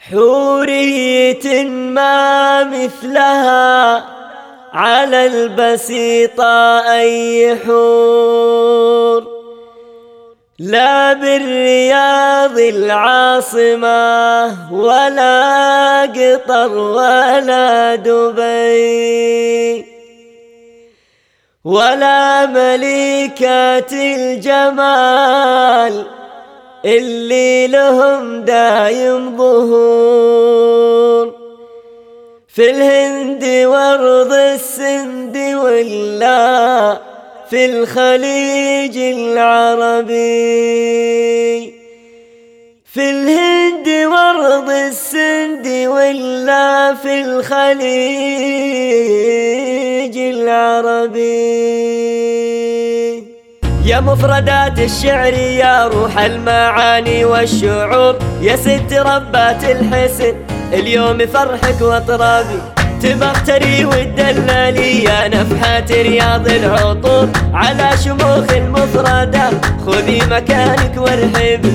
حورية ما مثلها على البسيطة أي حور، لا بالرياض العاصمة ولا قطر ولا دبي، ولا ملكات الجمال اللي لهم دايم ظهور، في الهند وارض السند ولا في الخليج العربي، في الهند وارض السند ولا في الخليج العربي. يا مفردات الشعر يا روح المعاني والشعور، يا ست ربات الحسن اليوم فرحك واطرابي، تبختري وتدللي يا نفحات رياض العطور، على شموخ المفردات خذي مكانك وارحبي،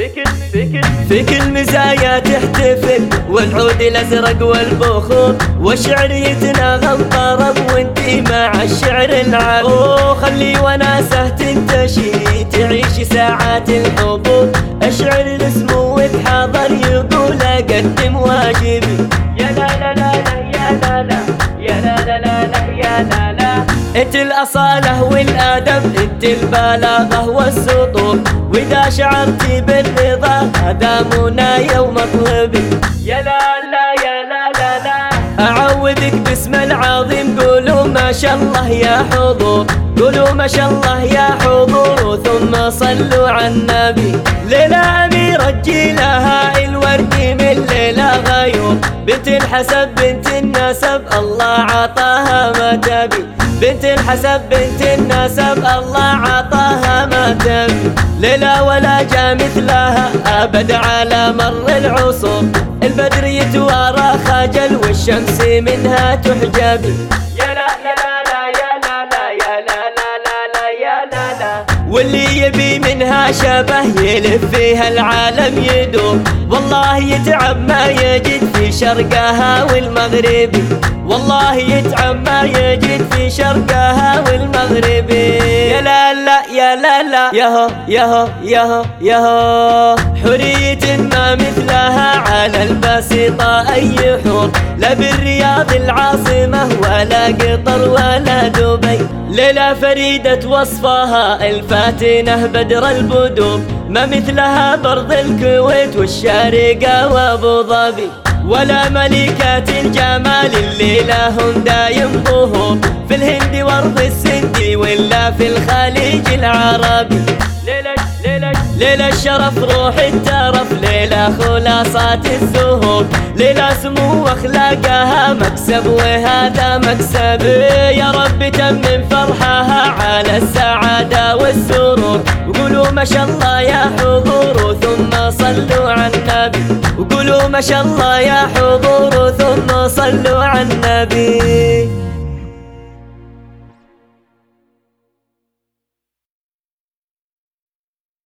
في كل مزايا تحتفل والعود الازرق والبخور، والشعر يتناغم طرب وانتي مع الشعر العاب، خلي وناسه تنتشي تعيشي ساعات الحضور، الشعر الاسمو وتحاضر يقول اقدم واجبي، يا لا لا لا يا لا لا يا لا لا لا يا لا لا، انت الاصاله والادب انت البلاغه والسطور، واذا شعرتي بالرضا هذا منايا ومطلبي، يا لا لا يا لا لا لا، اعوذك باسم العظيم قولوا ما شاء الله يا حضور، قولوا ما شاء الله يا حضور، ثم صلوا على النبي، ليلة أميرة جيلها الورد من ليلة غيور، بنت الحسب بنت النسب الله عطاها ما تبي، بنت الحسب بنت النسب الله عطاها ما تبي، ليلة ولا جا مثلها أبد على مر العصور، البدر يتوارى خجل والشمس منها تحجبي، يا لا يا لا لا يا لا لا يا لا لا لا لا يا لا لا، واللي يبي منها شبه يلف فيها العالم يدور، والله يتعب ما يجد في شرقها والمغربي، والله يتعب ما يجد في شرقها والمغربي، يا لا لا يا لا لا ياهو ياهو ياهو ياهو، حورية ما مثلها على البسيطة أي حور، لا بالرياض العاصمة ولا قطر ولا دبي، ليلة فريدة وصفها الفاتنة بدر البدور، ما مثلها برض الكويت والشارقة وابو ظبي، ولا ملكات الجمال اللي لهم دايم ظهور، في الهند وارض السند ولا في الخليج العربي، ليلة الشرف روح الترف، ليلة خلاصات الزهور، ليلة سمو واخلاقها مكسب وهذا مكسب، يا رب تمم فرحها على السعادة والسرور، وقولوا ما شاء الله يا حضور ثم صلوا على النبي، وقولوا ما شاء الله يا حضور ثم صلوا على النبي.